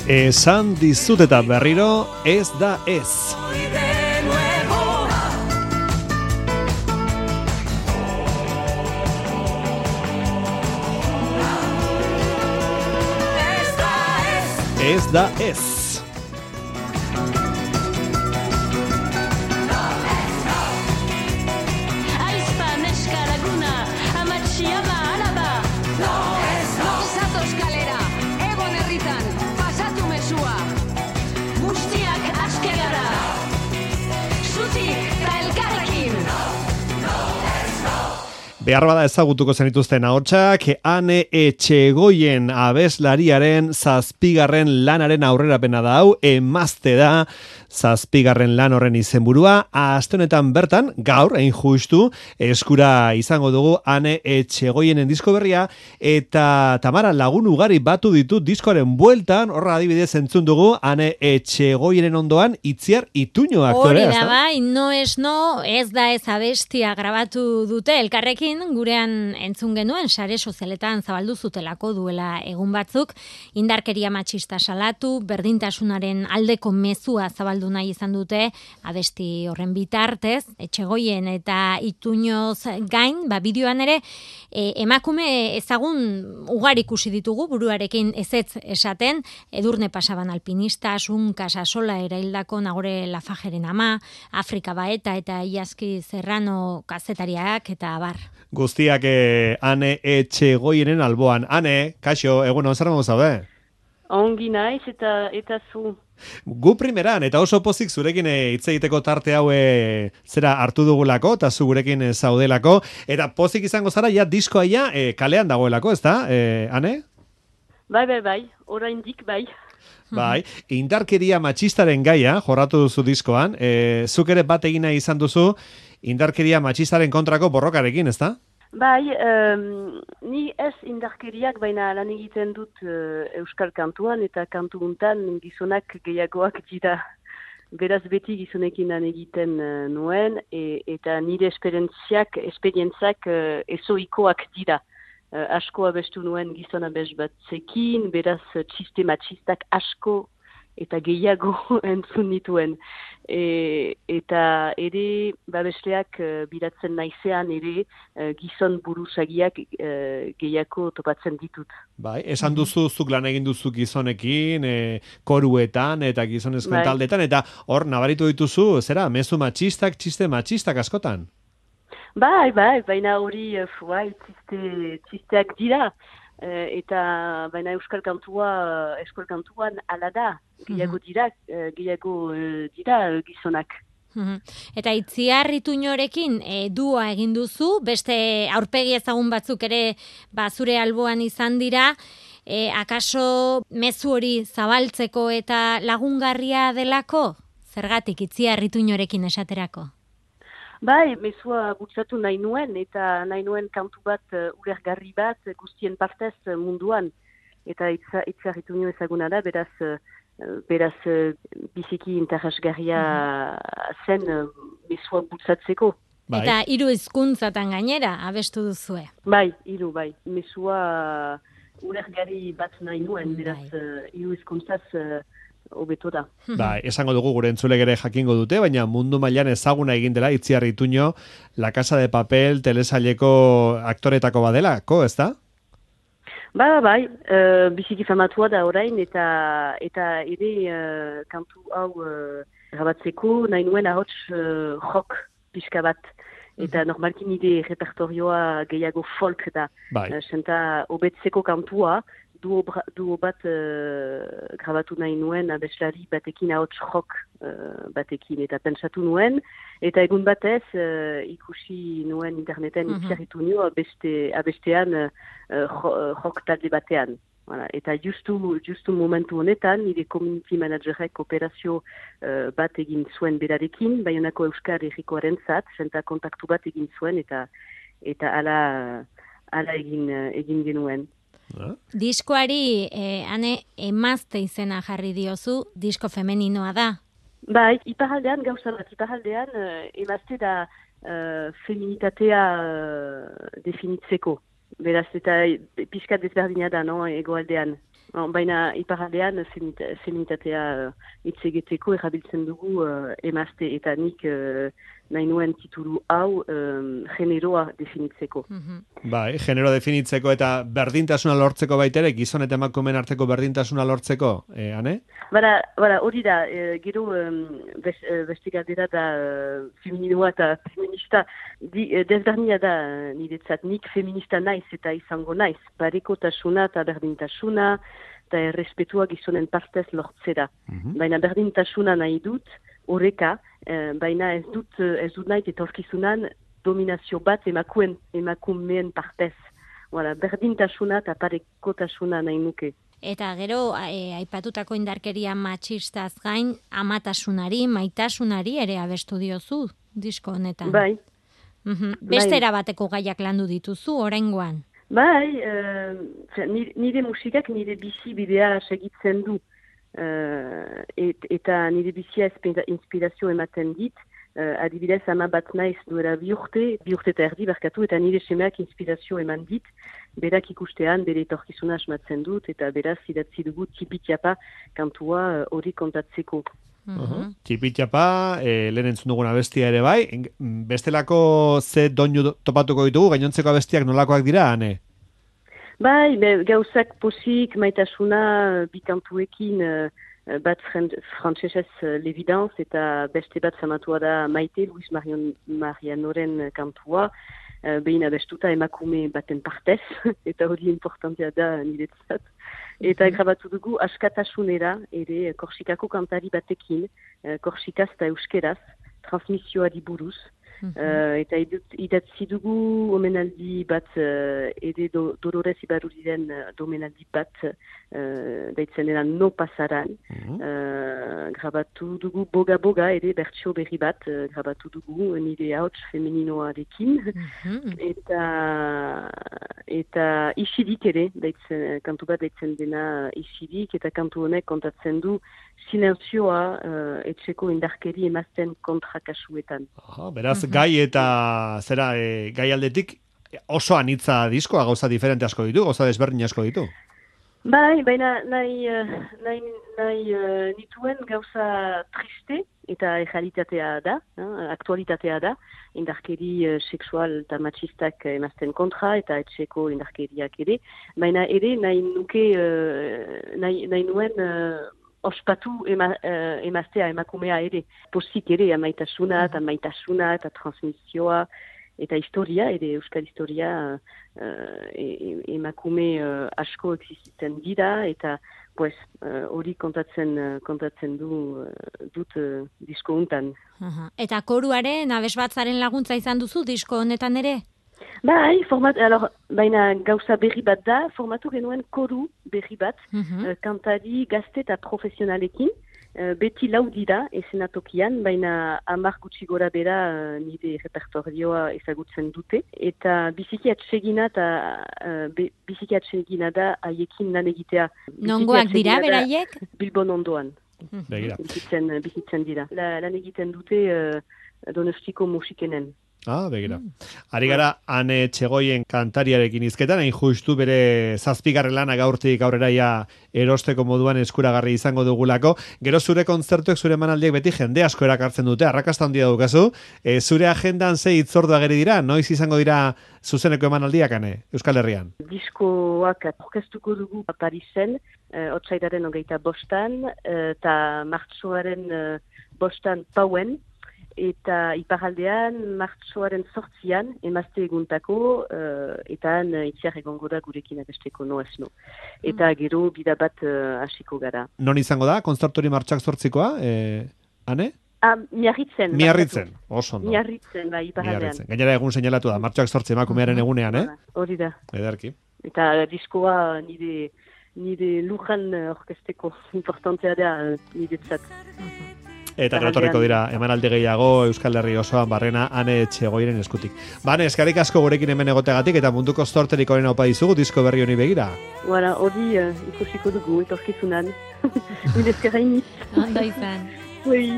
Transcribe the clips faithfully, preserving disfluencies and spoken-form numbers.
Esan dizut eta berriro ez da ez. Ez da ez. Behar bada ezagutuko zenituzten ahotsak, Ane Etxegoien abeslariaren zazpigarren lanaren aurrerapena da hau, emazte da zazpigarren lan horren izenburua. Aste honetan bertan, gaur, hain justu, eskura izango dugu Ane Etxegoienen disko berria, eta Tamara lagun ugari batu ditu diskoaren bueltan, horra adibidez entzun dugu, Ane Etxegoienen ondoan Itziar Ituño aktorea. Hori da bai, no es no, ez da ez abestia grabatu dute elkarrekin, gurean entzun genuen sare sozialetan zabaldu zutelako duela egun batzuk, indarkeria matxista salatu, berdintasunaren aldeko mezua zabaldu nahi izan dute, abesti horren bitartez, Etxegoien eta Ituñoz gain, ba bideoan ere e, emakume ezagun ugari ikusi ditugu buruarekin ezetz esaten, Edurne Pasaban alpinista, Asun Casasola eraildako Nagore Lafajeren ama, Afrika Baeta eta Iazki Serrano kazetariak eta abar. Guztiak eh, Ane Etxegoienen alboan. Ane, kaixo, egun on, zer modu zaude? Ongi naiz eta eta zu. Gu primeran, eta oso pozik zurekin hitz egiteko tarte hau e, zera hartu dugulako, eta zu gurekin e, zaudelako, eta pozik izango zara, ja diskoa ja e, kalean dagoelako, ez da, e, Ane? Bai, bai, bai, oraindik bai. Bai, indarkeria matxistaren gaia, jorratu duzu diskoan, e, zuk ere bat egina izan duzu, indarkeria matxistaren kontrako borrokarekin, ez da? Bai, um, ni ez indarkeriak baina lan egiten dut uh, euskal kantuan eta kantu untan gizonak gehiagoak dira. Beraz beti gizonekin lan egiten uh, nuen e, eta nire esperientziak, esperientzak uh, ezoikoak dira. Uh, asko abestu nuen gizona bez batzekin, beraz uh, txiste matxistak asko eta gehiago entzun nituen. E, eta ere babesleak e, biratzen naizean ere e, gizon buruzagiak e, gehiago topatzen ditut. Bai, esan duzu zuk lan egin duzu gizonekin, e, koruetan eta gizonezkoen bai. taldetan, eta hor nabaritu dituzu, zera, mezu matxistak, txiste matxistak askotan? Bai, bai, baina hori bai, txiste, txisteak dira. Uh, eta baina euskal kantua, euskal kantuan ala da, gehiago dira, uh, gehiago uh, dira gizonak. Eta Itziar Ituñorekin e, dua egin duzu, beste aurpegi ezagun batzuk ere ba, zure alboan izan dira, e, akaso mezu hori zabaltzeko eta lagungarria delako? Zergatik Itziar Ituñorekin esaterako? Bai, mezua bultzatu nahi nuen, eta nahi nuen kantu bat, uh, ulergarri bat, guztien partez uh, munduan. Eta Itziar Ituño ezaguna da, beraz, uh, beraz uh, biziki interesgarria zen uh, mezua bultzatzeko. Bai. Eta hiru hizkuntzatan gainera, abestu duzue. Bai, hiru, bai. Mezua uh, ulergarri bat nahi nuen, beraz, uh, hiru hizkuntzaz uh, hobeto da. Ba, esango dugu gure entzulek ere jakingo dute, baina mundu mailan ezaguna egin dela Itziar Ituño, La Casa de Papel telesaileko aktoretako badelako, ez da? Ba, bai, uh, biziki famatua da orain, eta eta ere uh, kantu hau uh, grabatzeko nahi nuen ahots uh, rock pixka bat. Eta normalki nire repertorioa gehiago folk da. Bai. Uh, senta hobetzeko kantua, duo, duo bat uh, grabatu nahi nuen abeslari batekin ahots rock uh, batekin. Eta pentsatu nuen, eta egun batez uh, ikusi nuen interneten mm-hmm. Itziar Ituño abeste, abestean uh, rock talde batean. Voilà. Eta justu, justu momentu honetan, nire community managerek operazio uh, bat egin zuen berarekin, Baionako Euskal Herrikoaren zat, senta kontaktu bat egin zuen, eta eta ala, ala egin, uh, egin genuen. Diskoari, eh, Ane, emazte izena jarri diozu, disko femeninoa da. Bai, iparaldean gauza bat, iparaldean uh, emazte da uh, feminitatea uh, definitzeko. Beraz, eta pixkat desberdina da, no, egoaldean. Baina iparaldean feminitatea hitz egiteko erabiltzen dugu uh, emazte eta nik uh, nahi nuen titulu hau um, generoa definitzeko. Mm-hmm. Bai, generoa definitzeko eta berdintasuna lortzeko baitere, gizon eta emakumeen arteko berdintasuna lortzeko, eh, Ane? Bara, bara, hori da, e, gero um, beste galdera da uh, femininoa eta feminista, di, e, desberdina da niretzat, nik feminista naiz eta izango naiz, parekotasuna eta berdintasuna, eta errespetua gizonen partez lortzera. Mm-hmm. Baina berdintasuna nahi dut, horreka, eh, baina ez dut, ez dut nahi etorkizunan dominazio bat emakuen, emakumeen partez. Voilà, berdintasuna eta parekotasuna nahi nuke. Eta gero, e, aipatutako indarkeria matxistaz gain, amatasunari, maitasunari ere abestu diozu disko honetan. Bai. Mm-hmm. Beste erabateko gaiak landu dituzu, oraingoan. Bai, uh, nire, nire musikak nire bizi bidea segitzen du. Uh, et, eta nire bizia inspirazio ematen dit. Uh, adibidez, ama bat naiz duela bi urte, bi urte eta erdi barkatu, eta nire semeak inspirazio eman dit. Berak ikustean, bere etorkizuna asmatzen dut, eta beraz idatzi dugu tipitiapa kantua hori uh, kontatzeko. Uh-huh. Tipitiapa, eh, lehen entzun dugun abestia ere bai, bestelako ze doinu topatuko ditugu, gainontzeko abestiak nolakoak dira, Ane? Bai, be, gauzak posik, maitasuna, bikantuekin, uh, bat frantsesez uh, l'evidence, eta beste bat zamatua da Maite, Luis Marion, Marianoren kantua, uh, behin abestuta emakume baten partez, eta hori importantea da niretzat. Eta grabatu dugu askatasunera, ere Korsikako kantari batekin, uh, Korsikaz eta euskeraz, transmisioari buruz. Mm-hmm. Uh, eta idatzi dugu omenaldi bat, uh, ere do, Dolores Ibaruriren uh, omenaldi bat, uh, daitzen dena no pasaran. Mm-hmm. uh, grabatu dugu boga-boga, ere bertsio berri bat, uh, grabatu dugu nire hauts femeninoarekin. Mm-hmm. Eta, eta isidik ere, daitzen, kantu bat daitzen dena isidik, eta kantu honek kontatzen du silentzioa uh, etxeko indarkeri emazten kontrakasuetan. Aha, beraz, mm-hmm. gai eta zera, e, gai aldetik oso anitza diskoa, gauza diferente asko ditu, gauza desberdin asko ditu. Bai, baina nahi, nahi, nahi uh, nituen gauza triste eta realitatea da, eh, aktualitatea da, indarkeri uh, sexual eta machistak emazten kontra eta etxeko indarkeriak ere, baina ere nahi nuke, uh, nahi, nahi nuen uh, ospatu ema, uh, emaztea, emakumea ere, posik ere, amaitasuna eta maitasuna eta transmisioa, eta historia, ere euskal historia uh, e, e, emakume uh, asko existiten dira, eta pues, hori uh, kontatzen, uh, kontatzen du uh, dut uh, disko hontan. Uh-huh. Eta koruaren, abesbatzaren laguntza izan duzu disko honetan ere? Bai, format, alor, baina gauza berri bat da, formatu genuen koru berri bat, uh-huh. uh, kantari gazte eta profesionalekin, Uh, beti lau dira esenatokian, baina hamar gutxi gora bera uh, nire repertorioa ezagutzen dute. Eta biziki atsegina eta uh, be, biziki atsegina da haiekin lan egitea. Nongoak dira beraiek? Bilbon ondoan. Begira. Bizitzen, bizitzen dira. La, lan egiten dute uh, Donostiko musikenen. Ah, begira. Ari gara, Ane Txegoien kantariarekin izketan, hain justu bere zazpigarren lana gaurtik aurrera ja erosteko moduan eskuragarri izango dugulako. Gero zure kontzertuek, zure emanaldiek beti jende asko erakartzen dute, arrakasta handia daukazu. E, zure agendan ze hitzordu ageri dira, noiz izango dira zuzeneko emanaldiak, Ane, Euskal Herrian? Diskoak orkestuko dugu Parisen, uh, otsailaren hogeita bostan, eta uh, martxoaren uh, bostan Pauen, eta iparaldean martxoaren sortzian emazte eguntako uh, eta han uh, itziar egongo da gurekin abesteko no esno. Eta mm. gero bida bat uh, hasiko gara. Non izango da, kontzertori martxak sortzikoa, eh, Ane? Ah, miarritzen. Miarritzen, oso ondo. Miarritzen, bai, iparaldean. Gainera egun seinalatu da, martxak sortzi emakumearen egunean, eh? Hori da. Ederki. Eta diskoa nire, nire lujan orkesteko importantea da niretzat. Eta gratorriko dira emanaldi gehiago Euskal Herri osoan barrena Ane Txegoiren eskutik. Bane, eskarik asko gurekin hemen egoteagatik eta munduko zorterik horren haupa dizugu disko berri honi begira. Voilà, hori uh, ikusiko dugu, etorkizunan. Mil eskerraini. Ondo izan. Oui.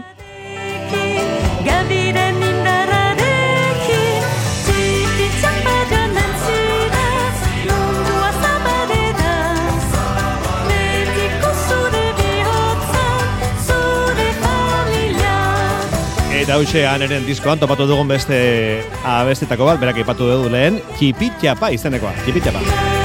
Gabiren indararekin, txipitzak badanan zira, mundua zabaderaz, Eta hauxe Aneren diskoan topatu dugun beste abestetako bat, berak ipatu dugu lehen, Txipitxapa izenekoa, Txipitxapa.